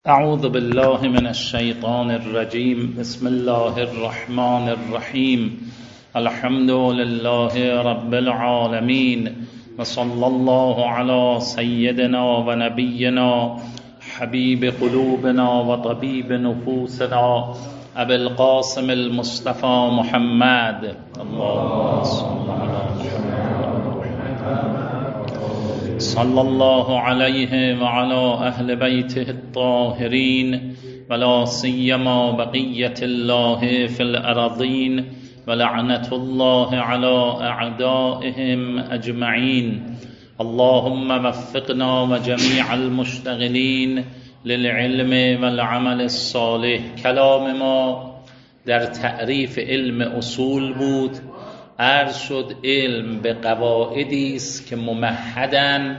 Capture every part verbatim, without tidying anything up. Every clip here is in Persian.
اعوذ بالله من الشیطان الرجیم. بسم الله الرحمن الرحیم. الحمد لله رب العالمین و صلی الله علی سیدنا و نبینا حبیب قلوبنا و طبیب نفوسنا ابی القاسم المصطفى محمد. اللهم صل علی صلی الله علیه و علی اهل بیته الطاهرین ولا سیما بقیت الله فی الارضین و لعنت الله علی اعدائهم اجمعین. اللهم وفقنا و جمیع المشتغلین للعلم والعمل الصالح. کلام ما در تعریف علم اصول بود. عرض شد علم به قواعدی است که ممهدن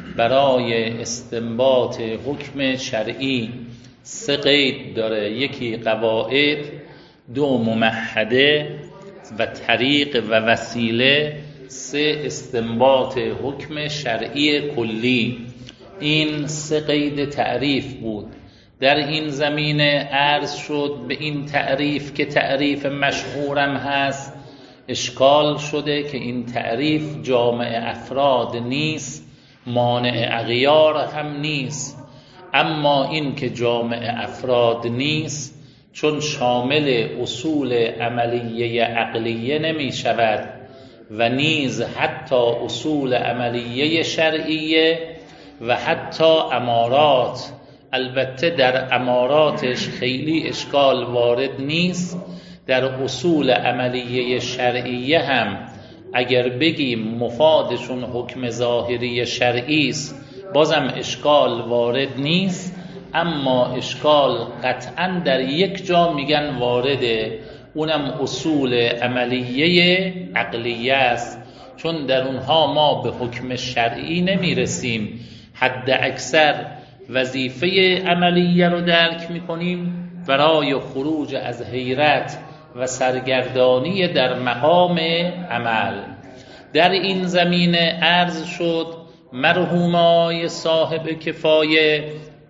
برای استنباط حکم شرعی. سه قید داره: یکی قواعد، دو ممهده و طریق و وسیله، سه استنباط حکم شرعی کلی. این سه قید تعریف بود. در این زمینه عرض شد به این تعریف که تعریف مشهورم هست اشکال شده که این تعریف جامع افراد نیست، مانع اغیار هم نیست. اما این که جامع افراد نیست چون شامل اصول عملیه عقلیه نمی شود و نیز حتی اصول عملیه شرعیه و حتی امارات. البته در اماراتش خیلی اشکال وارد نیست. در اصول عملیه شرعیه هم اگر بگیم مفادشون حکم ظاهری شرعی است بازم اشکال وارد نیست. اما اشکال قطعا در یک جا میگن وارده، اونم اصول عملیه عقلیه است، چون در اونها ما به حکم شرعی نمیرسیم، حد اکثر وظیفه عملیه رو درک میکنیم برای خروج از حیرت و سرگردانی در مقام عمل. در این زمینه عرض شد مرحومای صاحب کفایه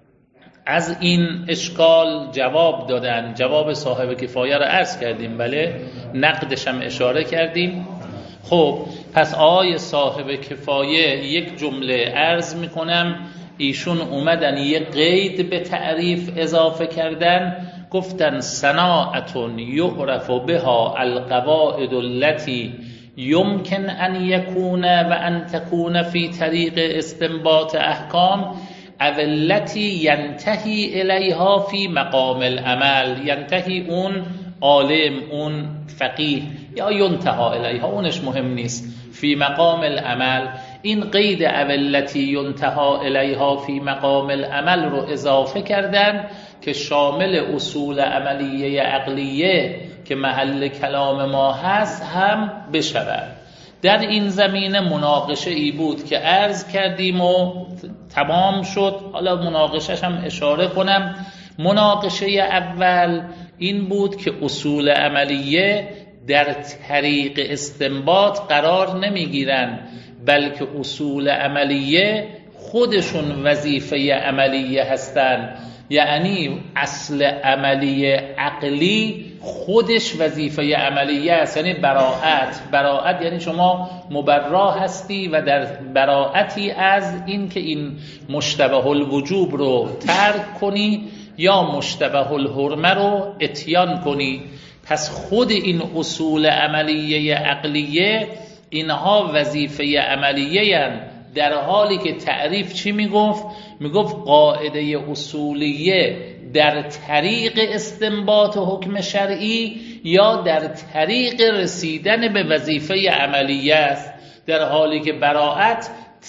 از این اشکال جواب دادن. جواب صاحب کفایه رو عرض کردیم، بله، نقدش هم اشاره کردیم. خب پس آقای صاحب کفایه یک جمله عرض میکنم، ایشون اومدن یک قید به تعریف اضافه کردن، گفتن صناعتون یعرف بها القواعد التي يمكن ان يكون و ان تكون في طریق استنباط احکام او التي ينتهي الیها في مقام العمل. ینتهی اون عالم، اون فقیه، یا ینتها الیها اونش مهم نیست، فی مقام العمل. این قید او التي ینتها الیها فی مقام العمل رو اضافه کردن که شامل اصول عملیه عقلیه که محل کلام ما هست هم بشود. در این زمینه مناقشه ای بود که عرض کردیم و تمام شد. حالا مناقشش هم اشاره کنم. مناقشه اول این بود که اصول عملیه در طریق استنباط قرار نمیگیرن، بلکه اصول عملیه خودشون وظیفه عملیه هستن. یعنی اصل عملی عقلی خودش وظیفه عملیه است، یعنی براءت. براءت یعنی شما مبرا هستی و در براءتی از این که این مشتبه الوجوب رو ترک کنی یا مشتبه الحرمه رو اتیان کنی. پس خود این اصول عملیه عقلیه اینها وظیفه عملیه هن. در حالی که تعریف چی میگفت؟ میگفت قاعده اصولیه در طریق استنباط حکم شرعی یا در طریق رسیدن به وظیفه عملیه است، در حالی که براءت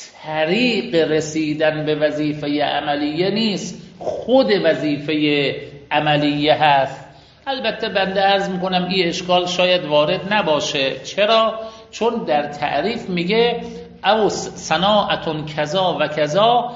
طریق رسیدن به وظیفه عملیه نیست، خود وظیفه عملیه هست. البته بنده عرض میکنم این اشکال شاید وارد نباشه. چرا؟ چون در تعریف میگه او صناعتون کذا و کذا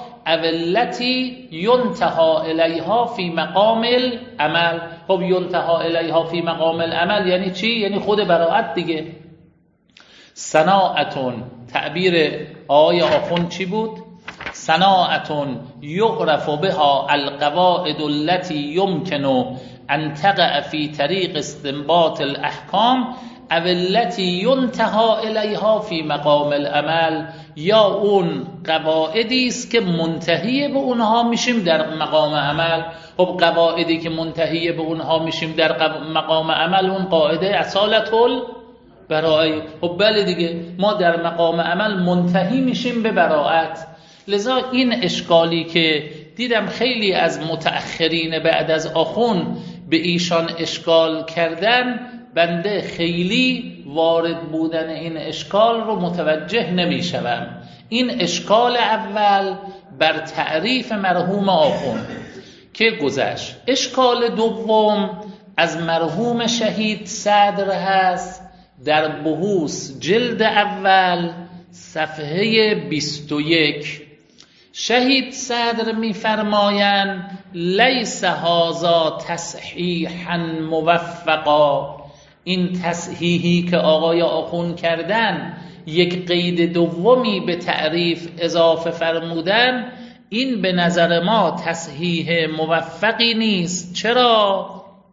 اولتی ینتها الیها فی مقام العمل. خب ینتها الیها فی مقام العمل یعنی چی؟ یعنی خود براءت دیگه. صناعتون تعبیر آقای آخوند چی بود؟ صناعة یعرف بها القواعد التي يمكن ان تقع في طریق استنباط الاحکام او التي ينتهى الیها فی مقام العمل، یا اون قواعدی است که منتهی به اونها میشیم در مقام عمل. خب قواعدی که منتهی به اونها میشیم در مقام عمل، اون قاعده اصالت البراءه. خب بله دیگه، ما در مقام عمل منتهی میشیم به براءت. لذا این اشکالی که دیدم خیلی از متأخرین بعد از آخون به ایشان اشکال کردن، بنده خیلی وارد بودن این اشکال رو متوجه نمی شوم. این اشکال اول بر تعریف مرحوم آخون که گذشت. اشکال دوم از مرحوم شهید صدر هست در بحوث جلد اول صفحه بیست و یک. شهید صدر می فرمایند لیس هذا تصحیحا موفقا، این تصحیحی که آقای آخون کردن، یک قید دومی به تعریف اضافه فرمودن، این به نظر ما تصحیح موفقی نیست. چرا؟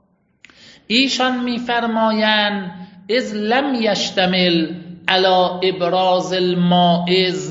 ایشان می‌فرمایند اذ لم یشتمل علی ابراز المائز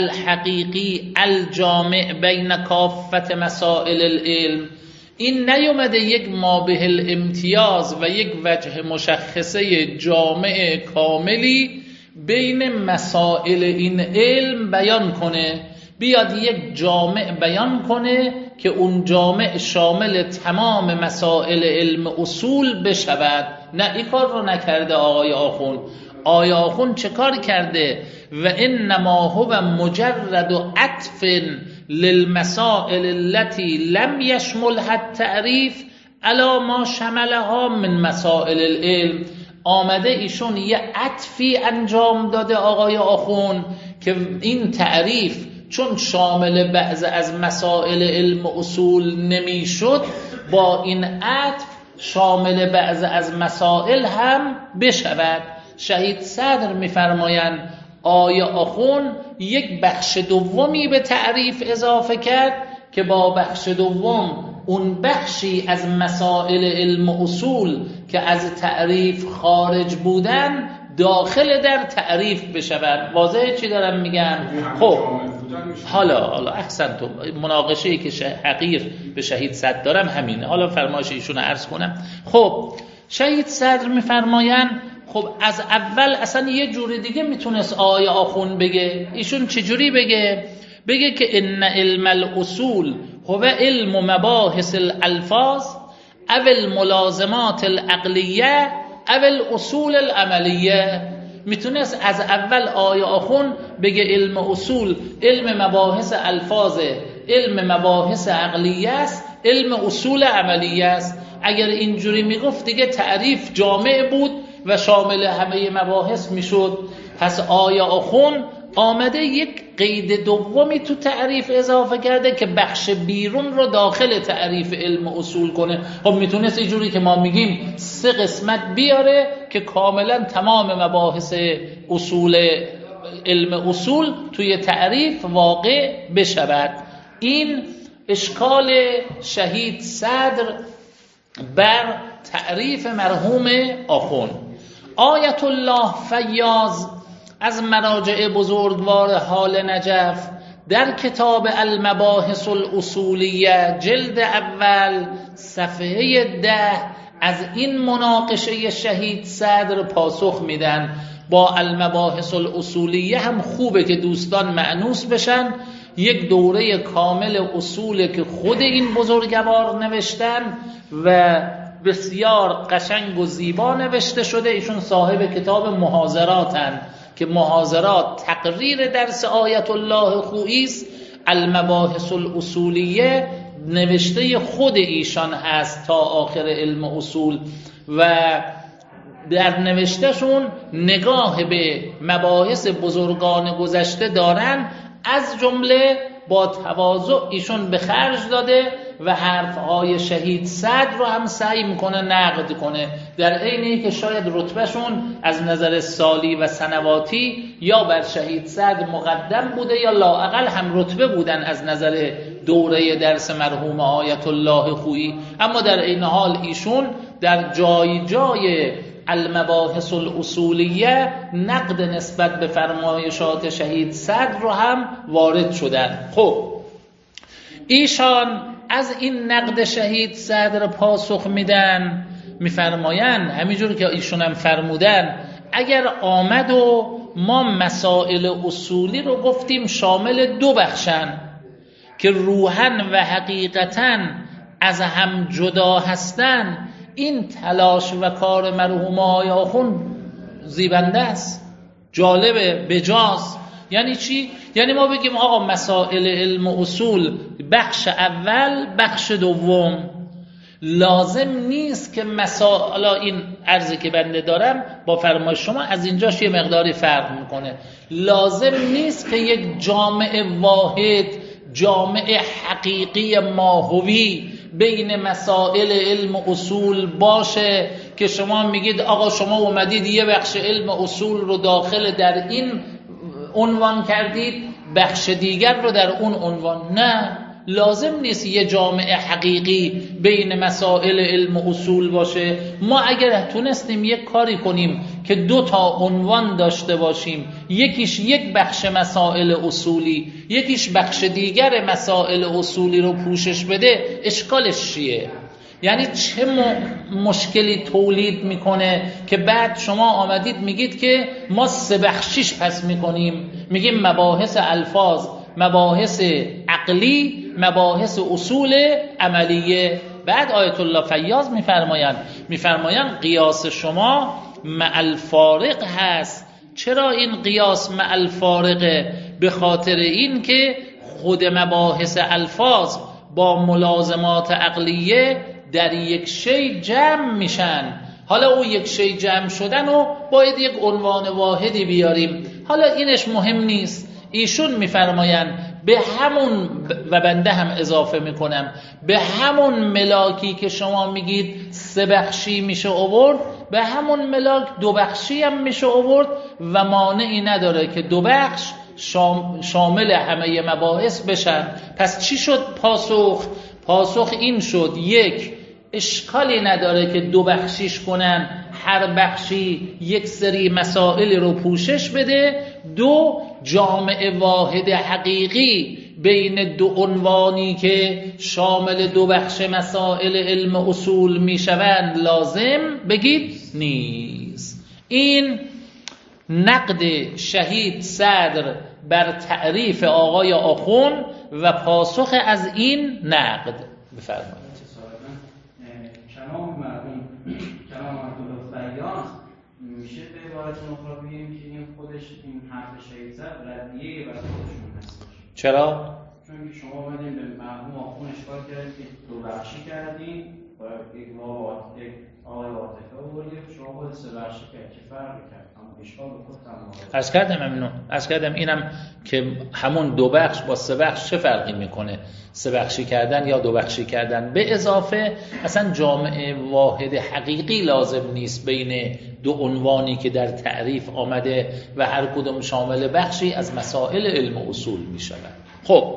الحقیقی الجامع بین کافت مسائل العلم. این نیومده یک مابه الامتیاز و یک وجه مشخصه جامع کاملی بین مسائل این علم بیان کنه، بیاد یک جامع بیان کنه که اون جامع شامل تمام مسائل علم اصول بشود. نه، این کار رو نکرده آقای آخون. آقای آخون چه کار کرده؟ و انما هو مجرد و عطف للمسائل التي لم يشملها التعریف علی ما شملها من مسائل العلم. آمده ایشون یه عطفی انجام داده آقای آخون که این تعریف چون شامل بعض از مسائل علم اصول نمیشد، با این عطف شامل بعض از مسائل هم بشود. شهید صدر میفرمایند آقای آخون یک بخش دومی به تعریف اضافه کرد که با بخش دوم اون بخشی از مسائل علم اصول که از تعریف خارج بودن داخل در تعریف بشود. واضحه چی دارم میگم؟ خب حالا حالا احسن تو مناقشه‌ای که حقیر به شهید صدر دارم همینه. حالا فرمایش ایشون رو عرض کنم. خب شهید صدر میفرمایند خب از اول اصلا یه جور دیگه میتونست آقای آخون بگه. ایشون چجوری بگه؟ بگه که ان علم الاصول هو علم مباحث الالفاظ او الملازمات العقلیه او الاصول العملیه. میتونست از اول آقای آخون بگه علم اصول علم مباحث الفاظه، علم مباحث عقلیه است، علم اصول عملیه است. اگر اینجوری میگفت دیگه تعریف جامع بود و شامل همه مباحث میشد. پس آیا آخون آمده یک قید دومی تو تعریف اضافه کرده که بخش بیرون رو داخل تعریف علم اصول کنه. خب میتونست اینجوری که ما میگیم سه قسمت بیاره که کاملا تمام مباحث اصول علم اصول توی تعریف واقع بشود. این اشکال شهید صدر بر تعریف مرحوم آخون. آیت الله فیاض از مراجع بزرگوار حال نجف در کتاب المباحث الاصولیه جلد اول صفحه ده از این مناقشه شهید صدر پاسخ میدن. با المباحث الاصولیه هم خوبه که دوستان مأنوس بشن. یک دوره کامل اصوله که خود این بزرگوار نوشتن و بسیار قشنگ و زیبا نوشته شده. ایشون صاحب کتاب محاضراتن که محاضرات تقریر درس آیت الله خویی است. المباحث الاصولیه نوشته خود ایشان هست تا آخر علم اصول و در نوشتهشون نگاه به مباحث بزرگان گذشته دارن. از جمله با تواضع ایشون به خرج داده و حرفهای شهید صدر رو هم سعی میکنه نقد کنه، در عینی که شاید رتبهشون از نظر سالی و سنواتی یا بر شهید صدر مقدم بوده یا لااقل هم رتبه بودن از نظر دوره درس مرحوم آیت الله خویی، اما در این حال ایشون در جای جای المباحث الاصولیه نقد نسبت به فرمایشات شهید صدر رو هم وارد شدن. خب ایشان از این نقد شهید صدر پاسخ میدن، میفرمایند همینجور که ایشون هم فرمودن اگر آمد و ما مسائل اصولی رو گفتیم شامل دو بخشن که روحاً و حقیقتاً از هم جدا هستن، این تلاش و کار مرحوم آقای آخوند زیبنده است، جالبه، بجاست. یعنی چی؟ یعنی ما بگیم آقا مسائل علم و اصول بخش اول بخش دوم، لازم نیست که مسائل، این عرضی که بنده دارم با فرمایش شما از اینجاش یه مقداری فرق میکنه، لازم نیست که یک جامعه واحد، جامعه حقیقی ماهوی بین مسائل علم و اصول باشه که شما میگید آقا شما اومدید یه بخش علم و اصول رو داخل در این عنوان کردید، بخش دیگر رو در اون عنوان. نه، لازم نیست یه جامعه حقیقی بین مسائل علم و اصول باشه. ما اگر تونستیم یک کاری کنیم که دو تا عنوان داشته باشیم، یکیش یک بخش مسائل اصولی، یکیش بخش دیگر مسائل اصولی رو پوشش بده، اشکالش چیه؟ یعنی چه مشکلی تولید میکنه که بعد شما آمدید میگید که ما سه بخشیش پس میکنیم، میگیم مباحث الفاظ، مباحث عقلی، مباحث اصول عملیه. بعد آیت الله فیاض میفرمایند میفرمایند قیاس شما مع الفارق هست. چرا این قیاس مع الفارقه؟ به خاطر این که خود مباحث الفاظ با ملازمات عقلیه در یک شی جمع میشن. حالا او یک شی جمع شدن و باید یک عنوان واحدی بیاریم، حالا اینش مهم نیست. ایشون میفرمایند به همون، و بنده هم اضافه میکنم، به همون ملاکی که شما میگید سه بخشی میشه آورد، به همون ملاک دو بخشی هم میشه آورد و مانعی نداره که دو بخش شامل همه مباحث بشن. پس چی شد پاسخ؟ پاسخ این شد: یک، اشکالی نداره که دو بخشیش کنن، هر بخشی یک سری مسائل رو پوشش بده. دو، جامعه واحد حقیقی بین دو عنوانی که شامل دو بخش مسائل علم اصول می شوند لازم بگید نیست. این نقد شهید صدر بر تعریف آقای آخوند و پاسخ از این نقد. بفرمایید. کلام مرحوم کلام عبدالله فیاض میشه به عبارت اخرى بگیم که این خودش این حرف شهید صدر ردیه بر خودشون هست. چرا؟ چون که شما اومدین به مرحوم آخوند اشکال کردید که دو بخشی کردین و یک واقع یک آقای عاطفه آوردید، شما خود سه بخشی کرد که فرق کرد. اما اشکال به خود هم عرض کردم ممنون. عرض کردم اینم که همون دو بخش با سه بخش چه فرقی میکنه، سه بخشی کردن یا دو بخشی کردن. به اضافه اصلا جامعه واحد حقیقی لازم نیست بین دو عنوانی که در تعریف آمده و هر کدوم شامل بخشی از مسائل علم و اصول میشود. خب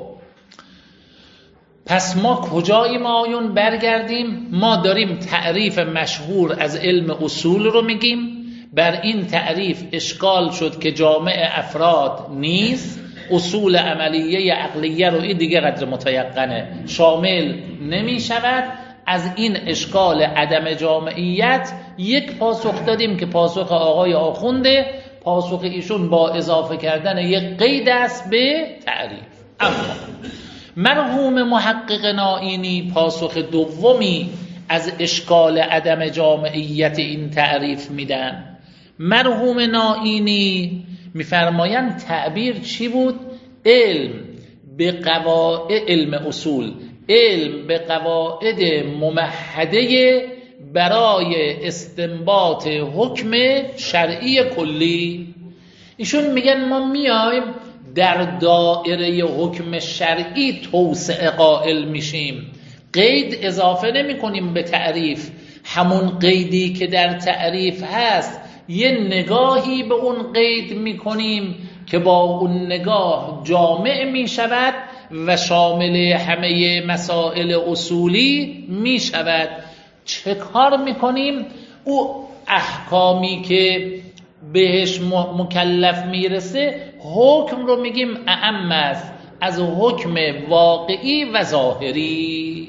پس ما کجاییم آیون؟ برگردیم. ما داریم تعریف مشهور از علم اصول رو میگیم. بر این تعریف اشکال شد که جامع افراد نیست، اصول عملیه عقلیه رو این دیگه قدر متیقنه شامل نمی شود. از این اشکال عدم جامعیت یک پاسخ دادیم که پاسخ آقای آخونده. پاسخ ایشون با اضافه کردن یک قید است به تعریف. اما مرحوم محقق نائینی پاسخ دومی از اشکال عدم جامعیت این تعریف میدن. مرحوم نائینی میفرمایند تعبیر چی بود؟ علم به قواعد علم اصول، علم به قواعد ممهده برای استنباط حکم شرعی کلی. ایشون میگن ما میایم در دایره حکم شرعی توسعه قائل میشیم، قید اضافه نمی کنیم به تعریف، همون قیدی که در تعریف هست یه نگاهی به اون قید می کنیم که با اون نگاه جامع می شود و شامل همه مسائل اصولی می شود. چه کار می کنیم؟ او احکامی که بهش مکلف می رسه حکم رو میگیم اعم است از حکم واقعی و ظاهری.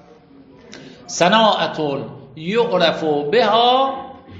صناعتون یعرف بها،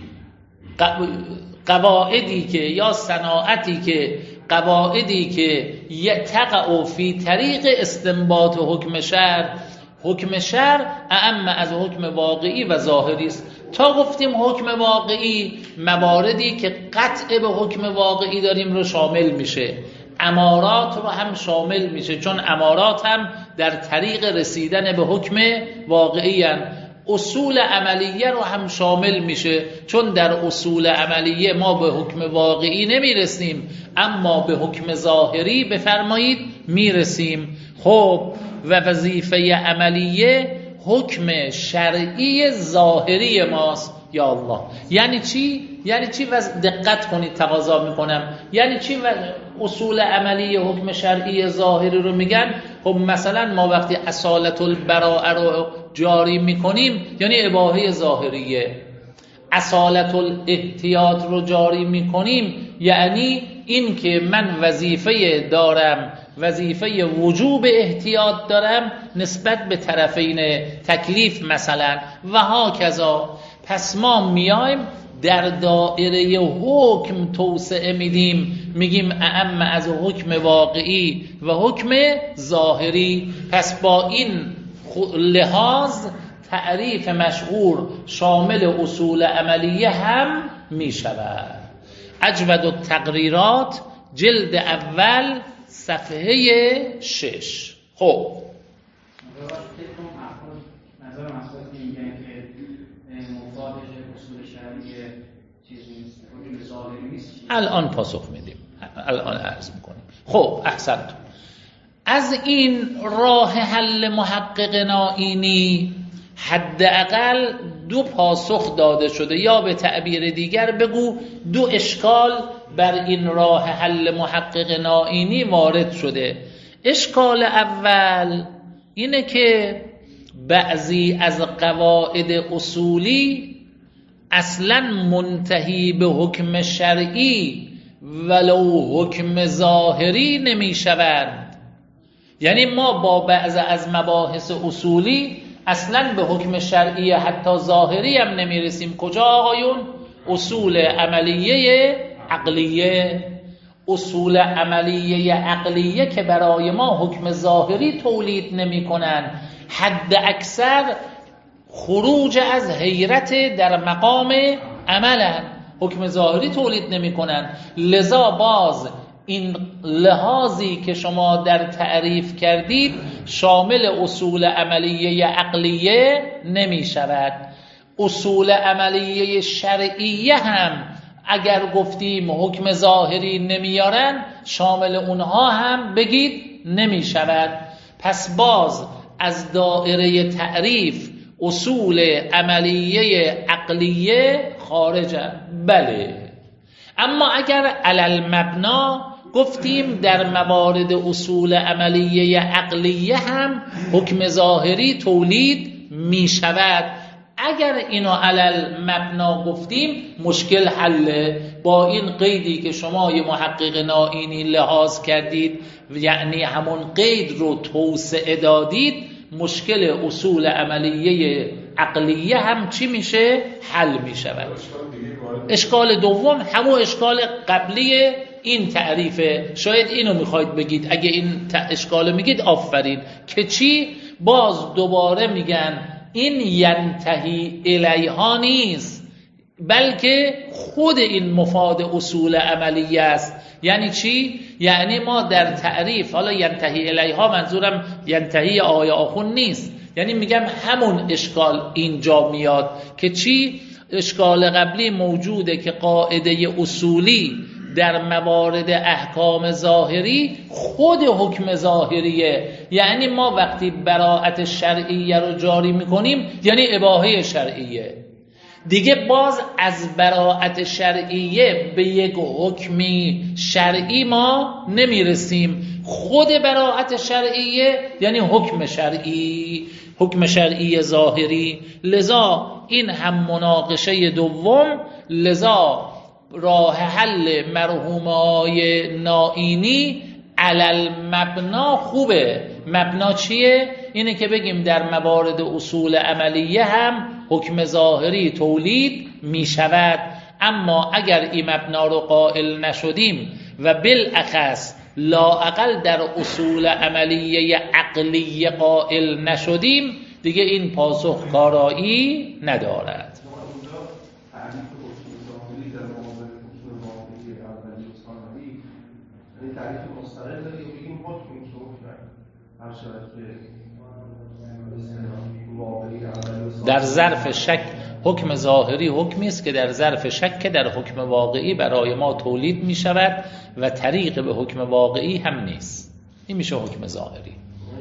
قواعدی که یا صناعتی که قواعدی که یتقع فی طریق استنباط حکم شرع، حکم شرع اعم از حکم واقعی و ظاهری است. تا گفتیم حکم واقعی مواردی که قطع به حکم واقعی داریم رو شامل میشه، امارات رو هم شامل میشه، چون امارات هم در طریق رسیدن به حکم واقعی هستند. اصول عملیه رو هم شامل میشه، چون در اصول عملیه ما به حکم واقعی نمیرسیم اما به حکم ظاهری بفرمایید میرسیم. خب و وظیفه عملیه حکم شرعی ظاهری ماست. یا الله، یعنی چی؟ یعنی چی؟ دقت کنید تقاضا میکنم. یعنی چی اصول عملی حکم شرعی ظاهری رو میگن؟ خب مثلا ما وقتی اصالت البراءه رو جاری میکنیم یعنی اباحه ظاهریه، اصالت الاحتیاط رو جاری میکنیم یعنی این که من وظیفه دارم، وظیفه وجوب احتیاط دارم نسبت به طرفین تکلیف مثلا و ها کذا. پس ما میایم در دایره حکم توسعه میدیم، میگیم اعم از حکم واقعی و حکم ظاهری. پس با این لحاظ تعریف مشهور شامل اصول عملیه هم میشود. اجود التقریرات جلد اول صفحه شش. خب نظر مسئله میگن که مفادش اصول شرعی چیزی نیست، حکم ظاهری نیست. الان پاسخ میدیم، الان عرض میکنیم. خب احسنتون. از این راه حل محقق نائینی حداقل دو پاسخ داده شده، یا به تعبیر دیگر بگو دو اشکال بر این راه حل محقق نائینی وارد شده. اشکال اول اینه که بعضی از قواعد اصولی اصلا منتهی به حکم شرعی ولو حکم ظاهری نمی شوند. یعنی ما با بعض از مباحث اصولی اصلا به حکم شرعی حتی ظاهری هم نمی رسیم. کجا آقایون؟ اصول عملیه عقلیه. اصول عملیه عقلیه که برای ما حکم ظاهری تولید نمی کنن، حد اکثر خروج از حیرت در مقام عملن، حکم ظاهری تولید نمی کنن. لذا باز این لحاظی که شما در تعریف کردید شامل اصول عملیه عقلیه نمی شود. اصول عملیه شرعیه هم اگر گفتیم حکم ظاهری نمیارن شامل اونها هم بگید نمی شود. پس باز از دایره تعریف اصول عملیه عقلیه خارجن. بله، اما اگر علل مبنا گفتیم در موارد اصول عملیه عقلیه هم حکم ظاهری تولید می شود. اگر اینو علل مبنا گفتیم مشکل حله. با این قیدی که شما یه محقق نائینی لحاظ کردید، یعنی همون قید رو توسعه دادید، مشکل اصول عملیه عقلیه هم چی میشه؟ حل میشود. اشکال دوم همون اشکال قبلی این تعریفه. شاید اینو میخواید بگید، اگه این اشکال میگید آفرین. که چی؟ باز دوباره میگن این ینتهی الیها نیست، بلکه خود این مفاد اصول عملیه است. یعنی چی؟ یعنی ما در تعریف، حالا ینتهی الیها منظورم ینتهی آیه آخون نیست، یعنی میگم همون اشکال اینجا میاد که چی؟ اشکال قبلی موجوده که قاعده اصولی در موارد احکام ظاهری خود حکم ظاهریه. یعنی ما وقتی براءت شرعیه رو جاری میکنیم یعنی اباحه شرعیه دیگه. باز از براءت شرعیه به یک حکمی شرعی ما نمیرسیم. خود براءت شرعیه یعنی حکم شرعی، حکم شرعی ظاهری. لذا این هم مناقشه دوم. لذا راه حل مرحومای نائینی علل مبنا خوبه. مبنا چیه؟ اینه که بگیم در موارد اصول عملیه هم حکم ظاهری تولید می شود، اما اگر این مبنا رو قائل نشدیم و بالاخص لااقل در اصول عملیه عقلی قائل نشدیم دیگه این پاسخ کارایی ندارد. در ظرف شک حکم ظاهری حکمی است که در ظرف شک در حکم واقعی برای ما تولید می شود و طریق به حکم واقعی هم نیست. این میشه حکم ظاهری.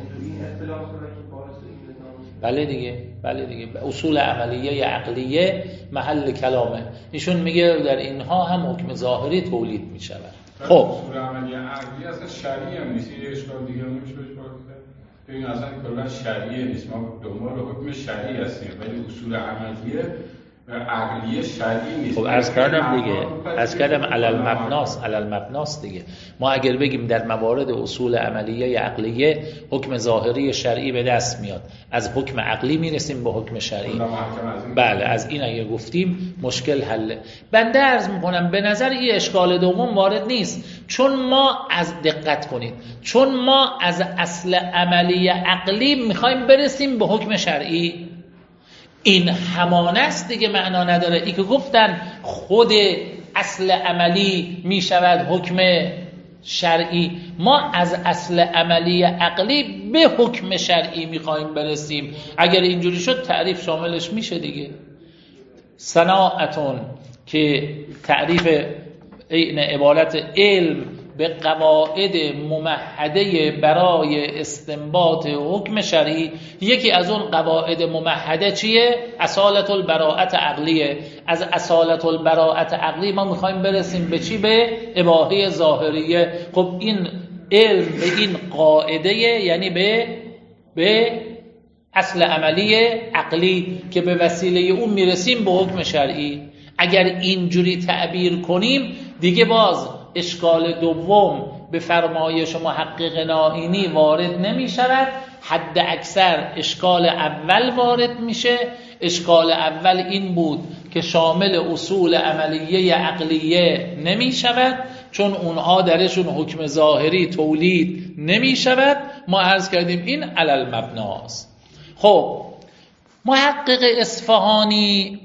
بله دیگه، بله دیگه. اصول عملیه عقلیه محل کلامه. ایشون میگه در اینها هم حکم ظاهری تولید می شود. خب اصول عملیه عقلیه اصلا شرعی هم نیست. یه اشکال دیگه نمیشه بهش وارد. این اصلا کلا شرعیه نیست. ما دنبال حکم شرعی هستیم ولی اصول عملیه عقلیه شرعی نیست. خب عرض کردم دیگه، عرض کردم علل مبناست، علل مبناست دیگه. ما اگر بگیم در موارد اصول عملیه عقلیه حکم ظاهری شرعی به دست میاد، از حکم عقلی میرسیم به حکم شرعی. بله از این اگه گفتیم مشکل حله. بنده عرض میکنم به نظر این اشکال دوم وارد نیست، چون ما از دقت کنید چون ما از اصل عملی عقلی میخوایم برسیم به حکم شرعی. این همانه است دیگه، معنا نداره. ای که گفتن خود اصل عملی می شود حکم شرعی، ما از اصل عملی عقلی به حکم شرعی می خواهیم برسیم. اگر اینجوری شد تعریف شاملش میشه دیگه. صناعتون که تعریف این عبارت علم به قواعد ممهده برای استنباط حکم شرعی. یکی از اون قواعد ممهده چیه؟ اصالت البراءت عقلیه. از اصالت البراءت عقلی ما میخوایم برسیم به چی؟ به اباحه ظاهریه. خب این علم به این قاعده یعنی به به اصل عملی عقلی که به وسیله اون میرسیم به حکم شرعی. اگر اینجوری تعبیر کنیم دیگه باز اشکال دوم به فرمایش محقق نائینی وارد نمی شود، حد اکثر اشکال اول وارد میشه. اشکال اول این بود که شامل اصول عملیه عقلیه نمی شود چون اونها درشون حکم ظاهری تولید نمی شود. ما عرض کردیم این علل مبناست. خب محقق اصفهانی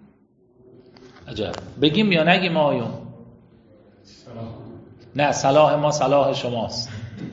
عجب بگیم یا نگیم آیون؟ نه صلاح ما صلاح شماست.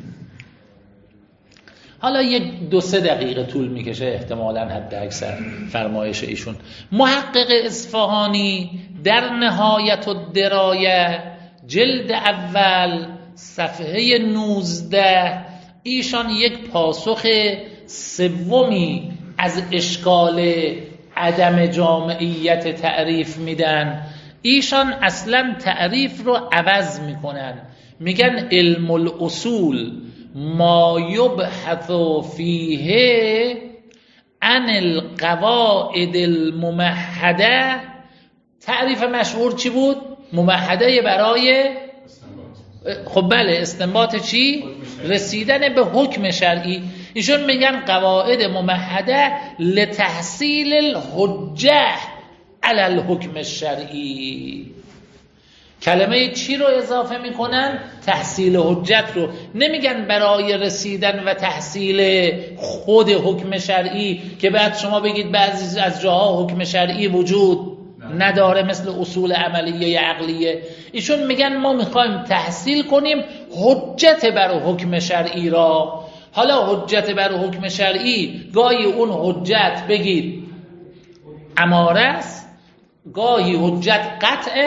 حالا یک دو سه دقیقه طول میکشه احتمالاً حد اکثر فرمایش ایشون. محقق اصفهانی در نهایت الدرایه جلد اول صفحه نوزده ایشان یک پاسخ سومی از اشکال عدم جامعیت تعریف میدن. ایشان اصلا تعریف رو عوض میکنن، میگن علم الاصول ما یبحث فیه عن القواعد الممهده. تعریف مشهور چی بود؟ ممهده برای خب بله استنباط چی؟ رسیدن به حکم شرعی. ایشون میگن قواعد ممهده لتحصیل الحجه علی الحکم الشرعی. کلمه چی رو اضافه میکنن؟ تحصیل حجت رو. نمیگن برای رسیدن و تحصیل خود حکم شرعی که بعد شما بگید بعضی از جاها حکم شرعی وجود نداره مثل اصول عملیه عقلیه. ایشون میگن ما میخوایم تحصیل کنیم حجت بر حکم شرعی را. حالا حجت بر حکم شرعی گاهی اون حجت بگید اماره است، گاهی حجت قطعه،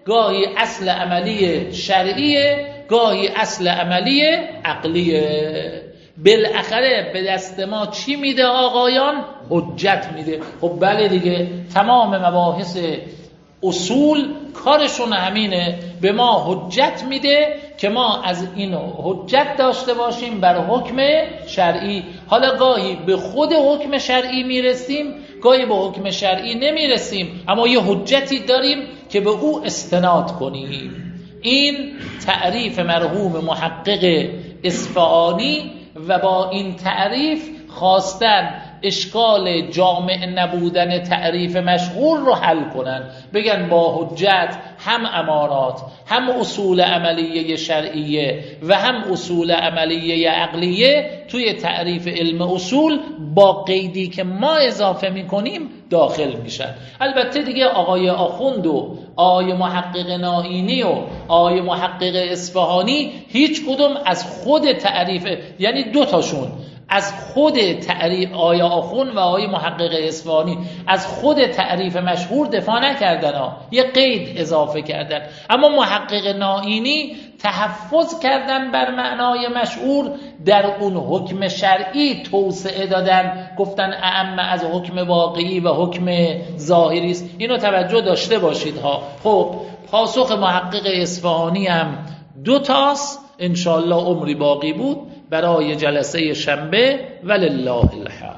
گاهی اصل عملی شرعیه، گاهی اصل عملی عقلیه. بالاخره به دست ما چی میده آقایان؟ حجت میده. خب بله دیگه، تمام مباحث اصول کارشون همینه، به ما حجت میده که ما از اینو حجت داشته باشیم بر حکم شرعی. حالا گاهی به خود حکم شرعی میرسیم، گاهی به حکم شرعی نمیرسیم، اما یه حجتی داریم که به او استناد کنیم. این تعریف مرحوم محقق اصفهانی و با این تعریف خواستن اشکال جامع نبودن تعریف مشهور رو حل کنن، بگن با حجت هم امارات، هم اصول عملیه شرعیه و هم اصول عملیه عقلیه توی تعریف علم اصول با قیدی که ما اضافه میکنیم داخل میشن. البته دیگه آقای آخوند و آقای محقق نائینی و آقای محقق اصفهانی هیچ کدوم از خود تعریف، یعنی دو تاشون از خود تعریف، آیا آخوند و آیا محقق اصفهانی از خود تعریف مشهور دفاع نکردن ها، یه قید اضافه کردن. اما محقق نائینی تحفظ کردن بر معنای مشهور، در اون حکم شرعی توسعه دادن، گفتن اعم از حکم واقعی و حکم ظاهری است. اینو توجه داشته باشید ها. خب پاسخ محقق اصفهانی هم دو تاست، انشاءالله عمری باقی بود برای جلسه شنبه. ولله الحمد.